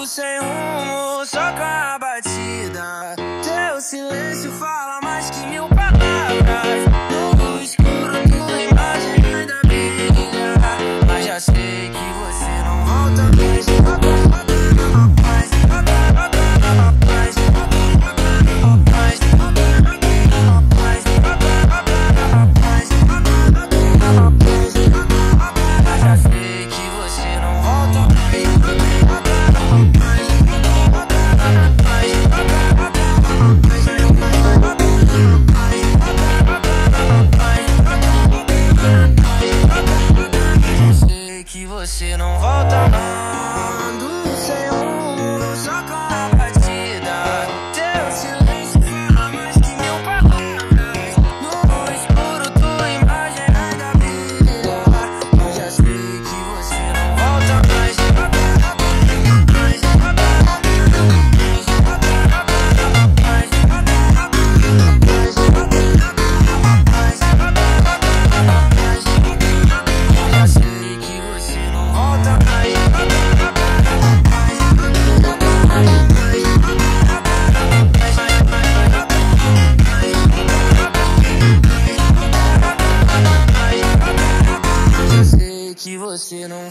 sem rumo, só com a batida. Teu silêncio fala mais que mil palavras. No escuro tua imagem ainda brilha, mas já sei que você não volta mais. Você não volta não. Sem rumo, só com a batida. Teu silêncio fala mais que mil palavras. No escuro tua imagem ainda brilha, mas já sei que você não volta mais. Que você não